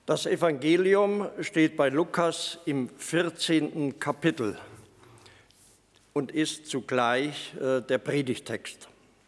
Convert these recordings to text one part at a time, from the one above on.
Das Evangelium steht bei Lukas im 14. Kapitel und ist zugleich der Predigttext.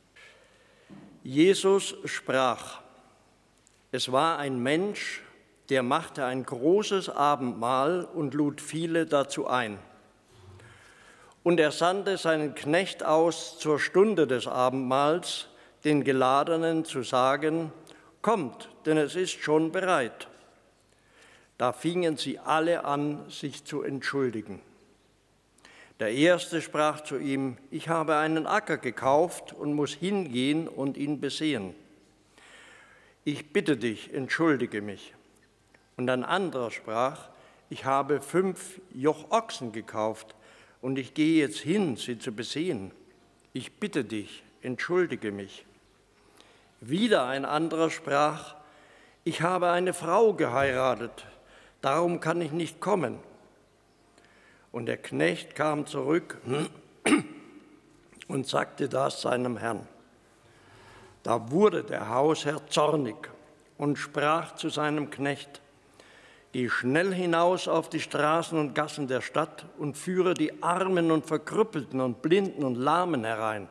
Jesus sprach: Es war ein Mensch, der machte ein großes Abendmahl und lud viele dazu ein. Und er sandte seinen Knecht aus zur Stunde des Abendmahls, den Geladenen zu sagen: Kommt, denn es ist schon bereit. Da fingen sie alle an, sich zu entschuldigen. Der Erste sprach zu ihm: Ich habe einen Acker gekauft und muss hingehen und ihn besehen. Ich bitte dich, entschuldige mich. Und ein anderer sprach: Ich habe 5 Jochochsen gekauft und ich gehe jetzt hin, sie zu besehen. Ich bitte dich, entschuldige mich. Wieder ein anderer sprach: Ich habe eine Frau geheiratet, darum kann ich nicht kommen. Und der Knecht kam zurück und sagte das seinem Herrn. Da wurde der Hausherr zornig und sprach zu seinem Knecht: Geh schnell hinaus auf die Straßen und Gassen der Stadt und führe die Armen und Verkrüppelten und Blinden und Lahmen herein.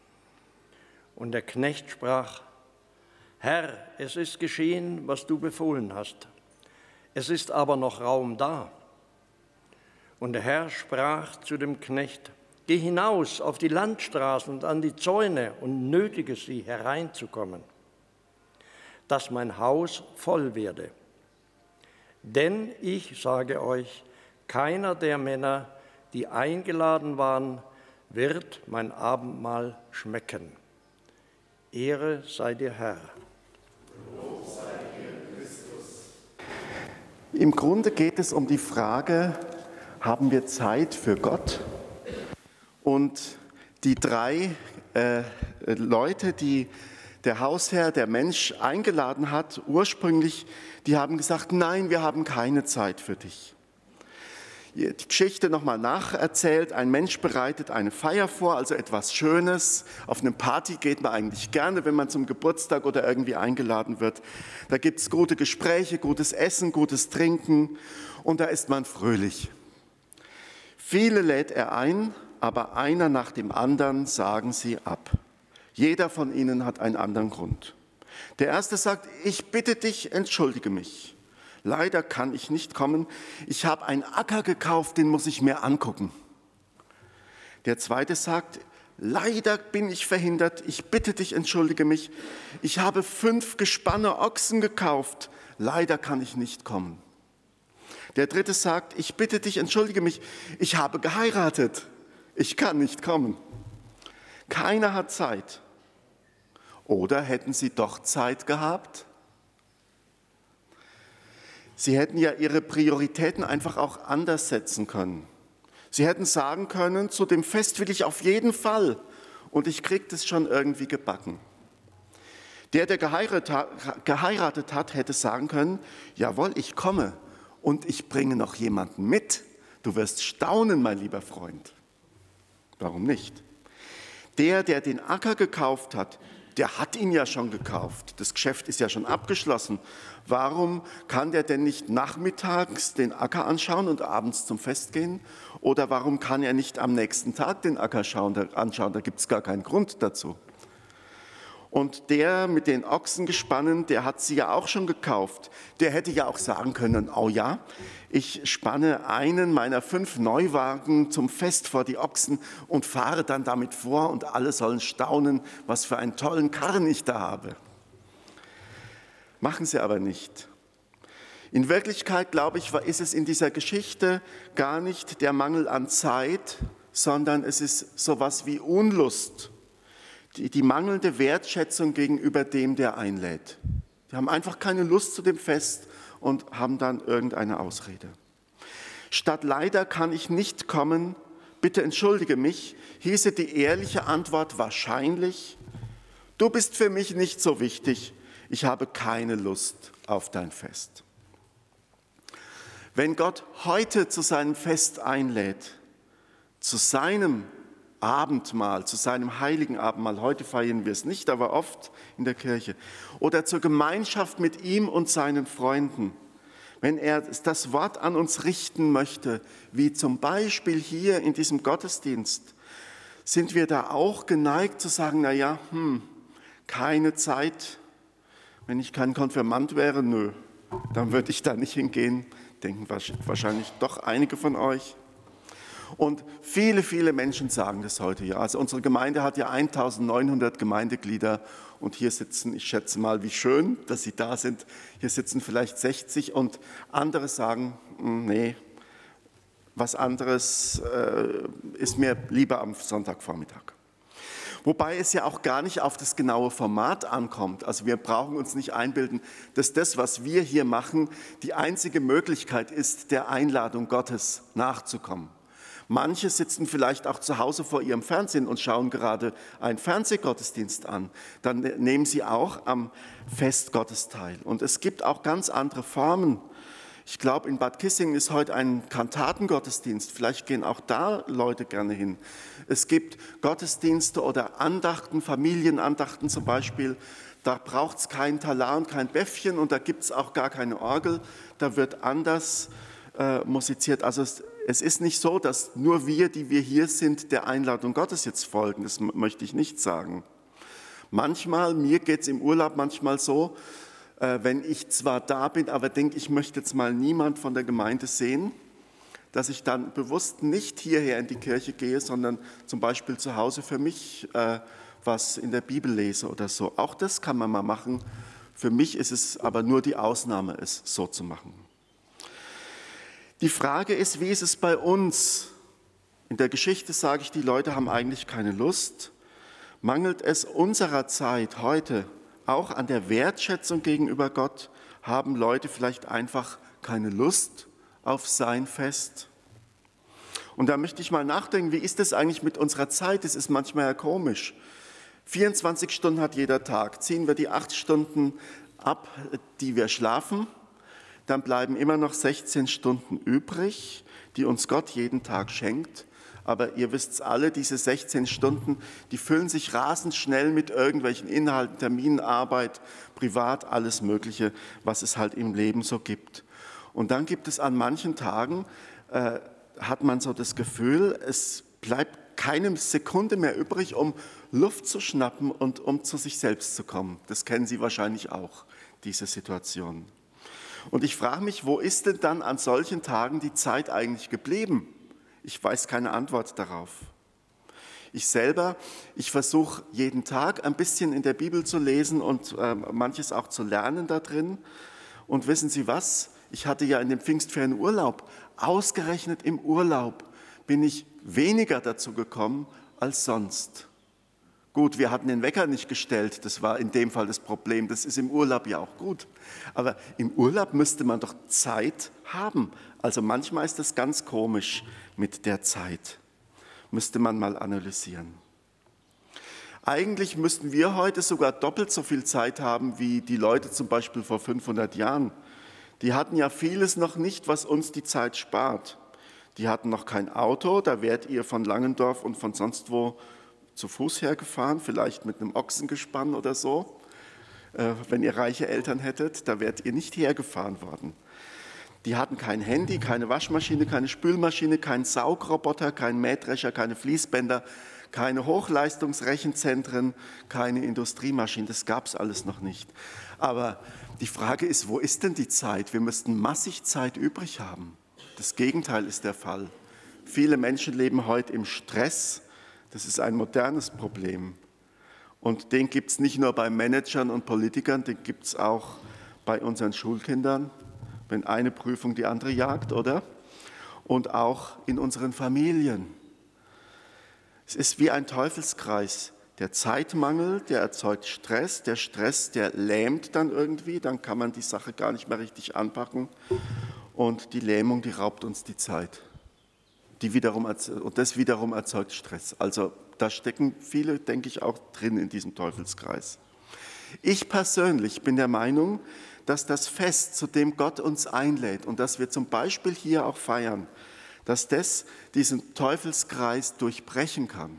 Und der Knecht sprach: Herr, es ist geschehen, was du befohlen hast. Es ist aber noch Raum da. Und der Herr sprach zu dem Knecht: Geh hinaus auf die Landstraßen und an die Zäune und nötige sie, hereinzukommen, dass mein Haus voll werde. Denn ich sage euch, keiner der Männer, die eingeladen waren, wird mein Abendmahl schmecken. Ehre sei dir, Herr. Lob sei dir, Christus. Im Grunde geht es um die Frage: Haben wir Zeit für Gott? Und die 3 Leute, die der Hausherr, der Mensch, eingeladen hat, ursprünglich, die haben gesagt: Nein, wir haben keine Zeit für dich. Die Geschichte nochmal nacherzählt: Ein Mensch bereitet eine Feier vor, also etwas Schönes. Auf eine Party geht man eigentlich gerne, wenn man zum Geburtstag oder irgendwie eingeladen wird. Da gibt es gute Gespräche, gutes Essen, gutes Trinken und da ist man fröhlich. Viele lädt er ein, aber einer nach dem anderen sagen sie ab. Jeder von ihnen hat einen anderen Grund. Der Erste sagt: Ich bitte dich, entschuldige mich. Leider kann ich nicht kommen. Ich habe einen Acker gekauft, den muss ich mir angucken. Der Zweite sagt: Leider bin ich verhindert. Ich bitte dich, entschuldige mich. Ich habe 5 Gespanne Ochsen gekauft. Leider kann ich nicht kommen. Der Dritte sagt: Ich bitte dich, entschuldige mich. Ich habe geheiratet. Ich kann nicht kommen. Keiner hat Zeit. Oder hätten sie doch Zeit gehabt? Sie hätten ja ihre Prioritäten einfach auch anders setzen können. Sie hätten sagen können: Zu dem Fest will ich auf jeden Fall und ich kriege das schon irgendwie gebacken. Der geheiratet hat, hätte sagen können: Jawohl, ich komme und ich bringe noch jemanden mit. Du wirst staunen, mein lieber Freund. Warum nicht? Der den Acker gekauft hat, der hat ihn ja schon gekauft. Das Geschäft ist ja schon abgeschlossen. Warum kann der denn nicht nachmittags den Acker anschauen und abends zum Fest gehen? Oder warum kann er nicht am nächsten Tag den Acker anschauen? Da gibt es gar keinen Grund dazu. Und der mit den Ochsengespannen, der hat sie ja auch schon gekauft. Der hätte ja auch sagen können: Oh ja, ich spanne einen meiner 5 Neuwagen zum Fest vor die Ochsen und fahre dann damit vor und alle sollen staunen, was für einen tollen Karren ich da habe. Machen sie aber nicht. In Wirklichkeit, glaube ich, ist es in dieser Geschichte gar nicht der Mangel an Zeit, sondern es ist sowas wie Unlust. Die mangelnde Wertschätzung gegenüber dem, der einlädt. Die haben einfach keine Lust zu dem Fest und haben dann irgendeine Ausrede. Statt leider kann ich nicht kommen, bitte entschuldige mich, hieße die ehrliche Antwort wahrscheinlich: Du bist für mich nicht so wichtig, ich habe keine Lust auf dein Fest. Wenn Gott heute zu seinem Fest einlädt, zu seinem Abendmahl, zu seinem heiligen Abendmahl, heute feiern wir es nicht, aber oft in der Kirche, oder zur Gemeinschaft mit ihm und seinen Freunden, wenn er das Wort an uns richten möchte, wie zum Beispiel hier in diesem Gottesdienst, sind wir da auch geneigt zu sagen, keine Zeit. Wenn ich kein Konfirmand wäre, dann würde ich da nicht hingehen, denken wahrscheinlich doch einige von euch. Und viele, viele Menschen sagen das heute. Ja. Also unsere Gemeinde hat ja 1900 Gemeindeglieder und hier sitzen, ich schätze mal, wie schön, dass sie da sind, hier sitzen vielleicht 60 und andere sagen, nee, was anderes ist mir lieber am Sonntagvormittag. Wobei es ja auch gar nicht auf das genaue Format ankommt. Also wir brauchen uns nicht einbilden, dass das, was wir hier machen, die einzige Möglichkeit ist, der Einladung Gottes nachzukommen. Manche sitzen vielleicht auch zu Hause vor ihrem Fernsehen und schauen gerade einen Fernsehgottesdienst an. Dann nehmen sie auch am Fest Gottes teil. Und es gibt auch ganz andere Formen. Ich glaube, in Bad Kissingen ist heute ein Kantatengottesdienst. Vielleicht gehen auch da Leute gerne hin. Es gibt Gottesdienste oder Andachten, Familienandachten zum Beispiel. Da braucht es keinen Talar und kein Bäffchen und da gibt es auch gar keine Orgel. Da wird anders musiziert. Also es ist nicht so, dass nur wir, die wir hier sind, der Einladung Gottes jetzt folgen. Das möchte ich nicht sagen. Manchmal, mir geht es im Urlaub manchmal so, wenn ich zwar da bin, aber denke, ich möchte jetzt mal niemand von der Gemeinde sehen, dass ich dann bewusst nicht hierher in die Kirche gehe, sondern zum Beispiel zu Hause für mich was in der Bibel lese oder so. Auch das kann man mal machen. Für mich ist es aber nur die Ausnahme, es so zu machen. Die Frage ist, wie ist es bei uns? In der Geschichte sage ich, die Leute haben eigentlich keine Lust. Mangelt es unserer Zeit heute auch an der Wertschätzung gegenüber Gott? Haben Leute vielleicht einfach keine Lust auf sein Fest? Und da möchte ich mal nachdenken, wie ist es eigentlich mit unserer Zeit? Das ist manchmal ja komisch. 24 Stunden hat jeder Tag. Ziehen wir die 8 Stunden ab, die wir schlafen, dann bleiben immer noch 16 Stunden übrig, die uns Gott jeden Tag schenkt. Aber ihr wisst es alle, diese 16 Stunden, die füllen sich rasend schnell mit irgendwelchen Inhalten, Terminen, Arbeit, privat, alles Mögliche, was es halt im Leben so gibt. Und dann gibt es an manchen Tagen, hat man so das Gefühl, es bleibt keine Sekunde mehr übrig, um Luft zu schnappen und um zu sich selbst zu kommen. Das kennen Sie wahrscheinlich auch, diese Situation. Und ich frage mich, wo ist denn dann an solchen Tagen die Zeit eigentlich geblieben? Ich weiß keine Antwort darauf. Ich versuche jeden Tag ein bisschen in der Bibel zu lesen und manches auch zu lernen da drin. Und wissen Sie was? Ich hatte ja in dem Pfingstferien Urlaub. Ausgerechnet im Urlaub bin ich weniger dazu gekommen als sonst. Gut, wir hatten den Wecker nicht gestellt, das war in dem Fall das Problem. Das ist im Urlaub ja auch gut. Aber im Urlaub müsste man doch Zeit haben. Also manchmal ist das ganz komisch mit der Zeit. Müsste man mal analysieren. Eigentlich müssten wir heute sogar doppelt so viel Zeit haben wie die Leute zum Beispiel vor 500 Jahren. Die hatten ja vieles noch nicht, was uns die Zeit spart. Die hatten noch kein Auto, da wärt ihr von Langendorf und von sonst wo zu Fuß hergefahren, vielleicht mit einem Ochsengespann oder so. Wenn ihr reiche Eltern hättet, da wärt ihr nicht hergefahren worden. Die hatten kein Handy, keine Waschmaschine, keine Spülmaschine, keinen Saugroboter, keinen Mähdrescher, keine Fließbänder, keine Hochleistungsrechenzentren, keine Industriemaschinen. Das gab es alles noch nicht. Aber die Frage ist, wo ist denn die Zeit? Wir müssten massig Zeit übrig haben. Das Gegenteil ist der Fall. Viele Menschen leben heute im Stress. Das ist ein modernes Problem. Und den gibt es nicht nur bei Managern und Politikern, den gibt es auch bei unseren Schulkindern, wenn eine Prüfung die andere jagt, oder? Und auch in unseren Familien. Es ist wie ein Teufelskreis. Der Zeitmangel, der erzeugt Stress. Der Stress, der lähmt dann irgendwie. Dann kann man die Sache gar nicht mehr richtig anpacken. Und die Lähmung, die raubt uns die Zeit. Und das wiederum erzeugt Stress. Also da stecken viele, denke ich, auch drin in diesem Teufelskreis. Ich persönlich bin der Meinung, dass das Fest, zu dem Gott uns einlädt und das wir zum Beispiel hier auch feiern, dass das diesen Teufelskreis durchbrechen kann.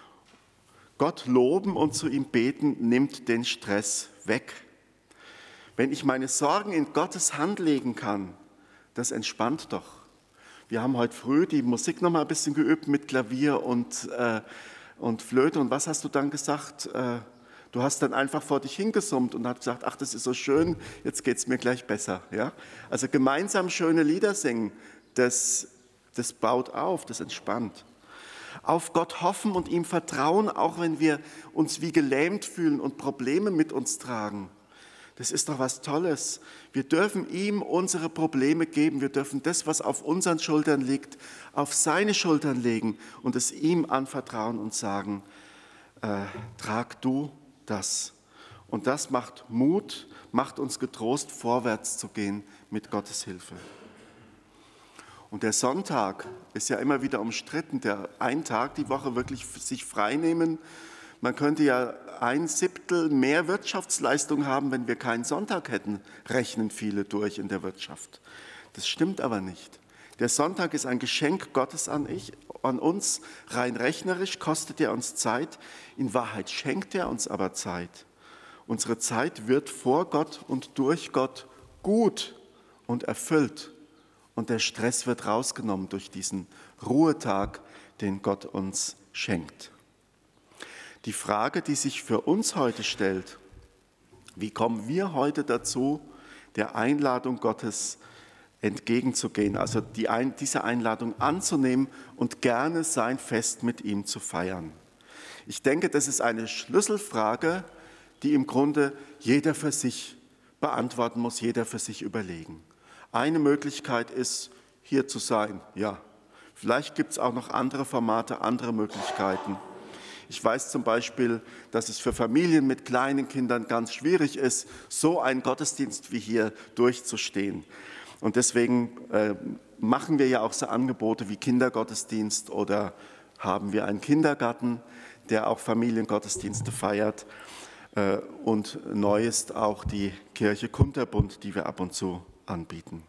Gott loben und zu ihm beten nimmt den Stress weg. Wenn ich meine Sorgen in Gottes Hand legen kann, das entspannt doch. Wir haben heute früh die Musik noch mal ein bisschen geübt mit Klavier und Flöte. Und was hast du dann gesagt? Du hast dann einfach vor dich hingesummt und hast gesagt, ach, das ist so schön, jetzt geht es mir gleich besser. Ja? Also gemeinsam schöne Lieder singen, das baut auf, das entspannt. Auf Gott hoffen und ihm vertrauen, auch wenn wir uns wie gelähmt fühlen und Probleme mit uns tragen. Das ist doch was Tolles. Wir dürfen ihm unsere Probleme geben. Wir dürfen das, was auf unseren Schultern liegt, auf seine Schultern legen und es ihm anvertrauen und sagen, trag du das. Und das macht Mut, macht uns getrost, vorwärts zu gehen mit Gottes Hilfe. Und der Sonntag ist ja immer wieder umstritten, der einen Tag die Woche wirklich sich frei nehmen. Man könnte ja 1/7 mehr Wirtschaftsleistung haben, wenn wir keinen Sonntag hätten, rechnen viele durch in der Wirtschaft. Das stimmt aber nicht. Der Sonntag ist ein Geschenk Gottes an uns. Rein rechnerisch kostet er uns Zeit. In Wahrheit schenkt er uns aber Zeit. Unsere Zeit wird vor Gott und durch Gott gut und erfüllt. Und der Stress wird rausgenommen durch diesen Ruhetag, den Gott uns schenkt. Die Frage, die sich für uns heute stellt, wie kommen wir heute dazu, der Einladung Gottes entgegenzugehen, also diese Einladung anzunehmen und gerne sein Fest mit ihm zu feiern? Ich denke, das ist eine Schlüsselfrage, die im Grunde jeder für sich beantworten muss, jeder für sich überlegen. Eine Möglichkeit ist, hier zu sein, ja. Vielleicht gibt es auch noch andere Formate, andere Möglichkeiten. Ich weiß zum Beispiel, dass es für Familien mit kleinen Kindern ganz schwierig ist, so einen Gottesdienst wie hier durchzustehen. Und deswegen machen wir ja auch so Angebote wie Kindergottesdienst oder haben wir einen Kindergarten, der auch Familiengottesdienste feiert. Und neu ist auch die Kirche Kunterbund, die wir ab und zu anbieten.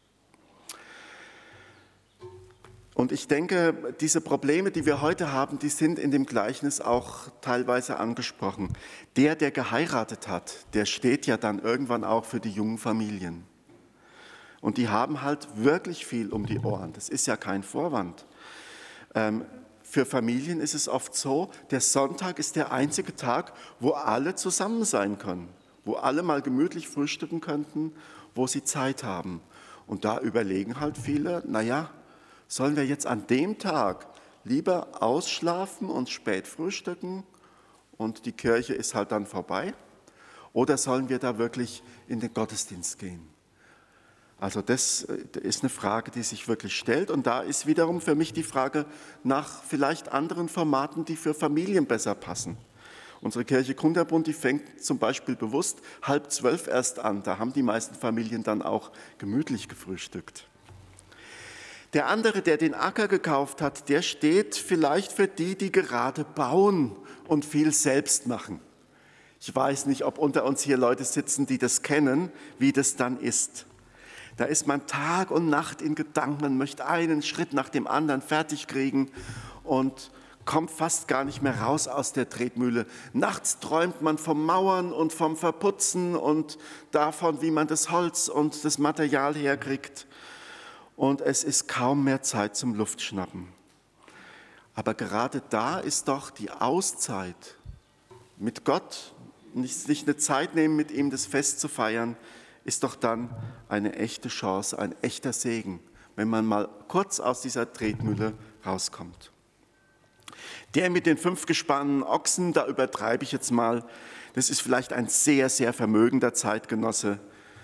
Und ich denke, diese Probleme, die wir heute haben, die sind in dem Gleichnis auch teilweise angesprochen. Der geheiratet hat, der steht ja dann irgendwann auch für die jungen Familien. Und die haben halt wirklich viel um die Ohren. Das ist ja kein Vorwand. Für Familien ist es oft so, der Sonntag ist der einzige Tag, wo alle zusammen sein können, wo alle mal gemütlich frühstücken könnten, wo sie Zeit haben. Und da überlegen halt viele, naja, sollen wir jetzt an dem Tag lieber ausschlafen und spät frühstücken und die Kirche ist halt dann vorbei? Oder sollen wir da wirklich in den Gottesdienst gehen? Also das ist eine Frage, die sich wirklich stellt. Und da ist wiederum für mich die Frage nach vielleicht anderen Formaten, die für Familien besser passen. Unsere Kirche Kunterbund, die fängt zum Beispiel bewusst 11:30 erst an. Da haben die meisten Familien dann auch gemütlich gefrühstückt. Der andere, der den Acker gekauft hat, der steht vielleicht für die, die gerade bauen und viel selbst machen. Ich weiß nicht, ob unter uns hier Leute sitzen, die das kennen, wie das dann ist. Da ist man Tag und Nacht in Gedanken, man möchte einen Schritt nach dem anderen fertig kriegen und kommt fast gar nicht mehr raus aus der Tretmühle. Nachts träumt man vom Mauern und vom Verputzen und davon, wie man das Holz und das Material herkriegt. Und es ist kaum mehr Zeit zum Luftschnappen. Aber gerade da ist doch die Auszeit mit Gott, sich eine Zeit nehmen, mit ihm das Fest zu feiern, ist doch dann eine echte Chance, ein echter Segen, wenn man mal kurz aus dieser Tretmühle rauskommt. Der mit den 5 gespannten Ochsen, da übertreibe ich jetzt mal, das ist vielleicht ein sehr, sehr vermögender Zeitgenosse.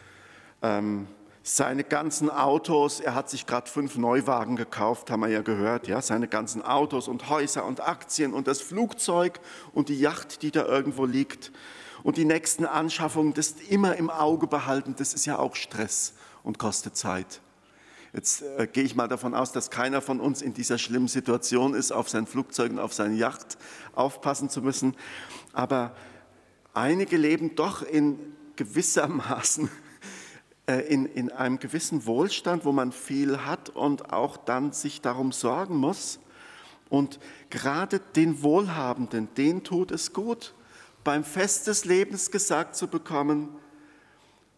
Seine ganzen Autos, er hat sich gerade 5 Neuwagen gekauft, haben wir ja gehört, ja, seine ganzen Autos und Häuser und Aktien und das Flugzeug und die Yacht, die da irgendwo liegt und die nächsten Anschaffungen, das immer im Auge behalten, das ist ja auch Stress und kostet Zeit. Jetzt gehe ich mal davon aus, dass keiner von uns in dieser schlimmen Situation ist, auf sein Flugzeug und auf seine Yacht aufpassen zu müssen, aber einige leben doch in gewissermaßen in einem gewissen Wohlstand, wo man viel hat und auch dann sich darum sorgen muss. Und gerade den Wohlhabenden, denen tut es gut, beim Fest des Lebens gesagt zu bekommen,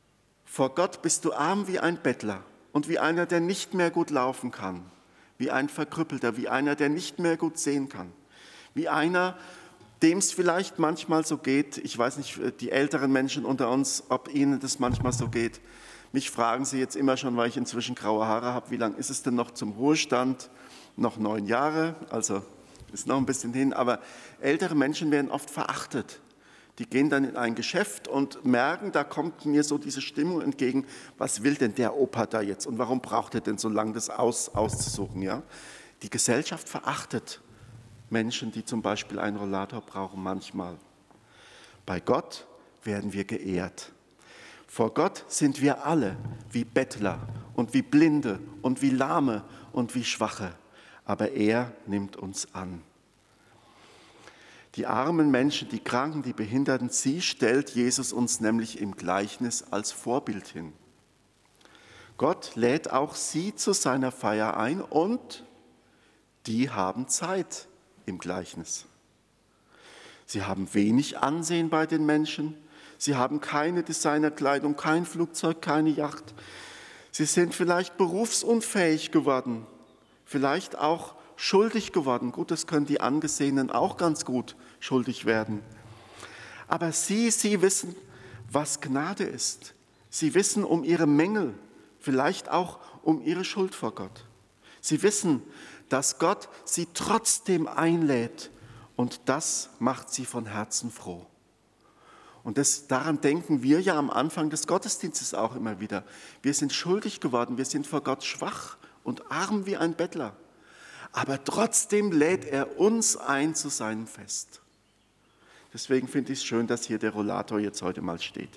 Vor Gott bist du arm wie ein Bettler und wie einer, der nicht mehr gut laufen kann, wie ein Verkrüppelter, wie einer, der nicht mehr gut sehen kann, wie einer, dem es vielleicht manchmal so geht. Ich weiß nicht, die älteren Menschen unter uns, ob ihnen das manchmal so geht. Mich fragen sie jetzt immer schon, weil ich inzwischen graue Haare habe, wie lange ist es denn noch zum Ruhestand? Noch 9 Jahre, also ist noch ein bisschen hin. Aber ältere Menschen werden oft verachtet. Die gehen dann in ein Geschäft und merken, da kommt mir so diese Stimmung entgegen, was will denn der Opa da jetzt und warum braucht er denn so lange das auszusuchen? Ja? Die Gesellschaft verachtet Menschen, die zum Beispiel einen Rollator brauchen, manchmal. Bei Gott werden wir geehrt. Vor Gott sind wir alle wie Bettler und wie Blinde und wie Lahme und wie Schwache. Aber er nimmt uns an. Die armen Menschen, die Kranken, die Behinderten, sie stellt Jesus uns nämlich im Gleichnis als Vorbild hin. Gott lädt auch sie zu seiner Feier ein und die haben Zeit im Gleichnis. Sie haben wenig Ansehen bei den Menschen, sie haben keine Designerkleidung, kein Flugzeug, keine Yacht. Sie sind vielleicht berufsunfähig geworden, vielleicht auch schuldig geworden. Gut, das können die Angesehenen auch ganz gut schuldig werden. Aber sie wissen, was Gnade ist. Sie wissen um ihre Mängel, vielleicht auch um ihre Schuld vor Gott. Sie wissen, dass Gott sie trotzdem einlädt und das macht sie von Herzen froh. Und daran denken wir ja am Anfang des Gottesdienstes auch immer wieder. Wir sind schuldig geworden, wir sind vor Gott schwach und arm wie ein Bettler. Aber trotzdem lädt er uns ein zu seinem Fest. Deswegen finde ich es schön, dass hier der Rollator jetzt heute mal steht.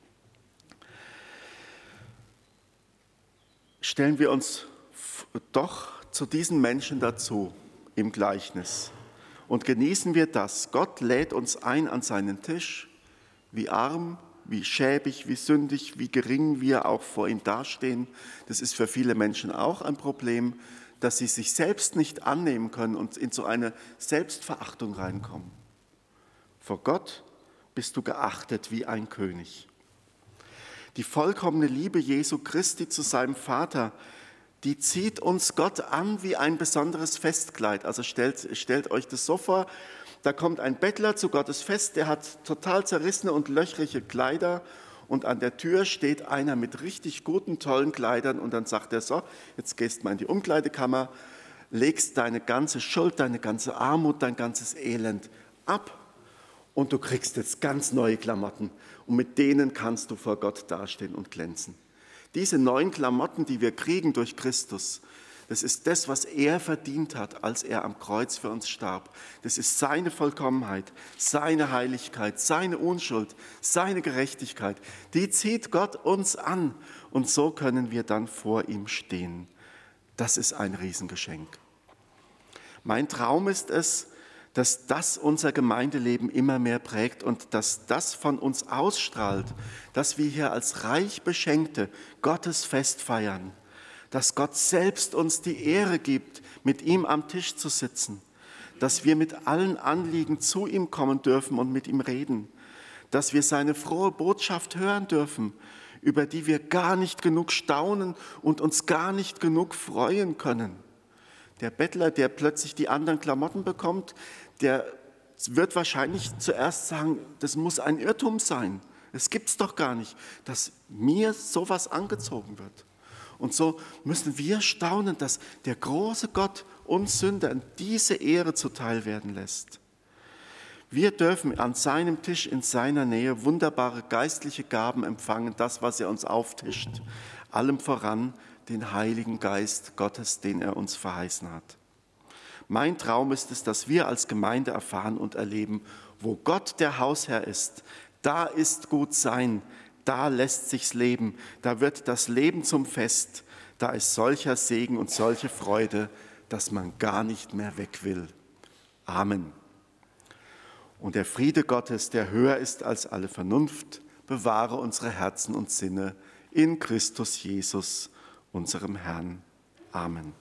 Stellen wir uns doch zu diesen Menschen dazu im Gleichnis und genießen wir das. Gott lädt uns ein an seinen Tisch, wie arm, wie schäbig, wie sündig, wie gering wir auch vor ihm dastehen. Das ist für viele Menschen auch ein Problem, dass sie sich selbst nicht annehmen können und in so eine Selbstverachtung reinkommen. Vor Gott bist du geachtet wie ein König. Die vollkommene Liebe Jesu Christi zu seinem Vater, die zieht uns Gott an wie ein besonderes Festkleid. Also stellt euch das so vor, da kommt ein Bettler zu Gottes Fest, der hat total zerrissene und löchrige Kleider und an der Tür steht einer mit richtig guten, tollen Kleidern und dann sagt er so, jetzt gehst mal in die Umkleidekammer, legst deine ganze Schuld, deine ganze Armut, dein ganzes Elend ab und du kriegst jetzt ganz neue Klamotten und mit denen kannst du vor Gott dastehen und glänzen. Diese neuen Klamotten, die wir kriegen durch Christus, das ist das, was er verdient hat, als er am Kreuz für uns starb. Das ist seine Vollkommenheit, seine Heiligkeit, seine Unschuld, seine Gerechtigkeit. Die zieht Gott uns an und so können wir dann vor ihm stehen. Das ist ein Riesengeschenk. Mein Traum ist es, dass das unser Gemeindeleben immer mehr prägt und dass das von uns ausstrahlt, dass wir hier als reich Beschenkte Gottes Fest feiern, dass Gott selbst uns die Ehre gibt, mit ihm am Tisch zu sitzen, dass wir mit allen Anliegen zu ihm kommen dürfen und mit ihm reden, dass wir seine frohe Botschaft hören dürfen, über die wir gar nicht genug staunen und uns gar nicht genug freuen können. Der Bettler, der plötzlich die anderen Klamotten bekommt, der wird wahrscheinlich zuerst sagen, das muss ein Irrtum sein. Es gibt's doch gar nicht, dass mir sowas angezogen wird. Und so müssen wir staunen, dass der große Gott uns Sündern diese Ehre zuteil werden lässt. Wir dürfen an seinem Tisch in seiner Nähe wunderbare geistliche Gaben empfangen, das, was er uns auftischt. Allem voran den Heiligen Geist Gottes, den er uns verheißen hat. Mein Traum ist es, dass wir als Gemeinde erfahren und erleben, wo Gott der Hausherr ist, da ist gut sein, da lässt sich's leben, da wird das Leben zum Fest, da ist solcher Segen und solche Freude, dass man gar nicht mehr weg will. Amen. Und der Friede Gottes, der höher ist als alle Vernunft, bewahre unsere Herzen und Sinne in Christus Jesus, unserem Herrn. Amen.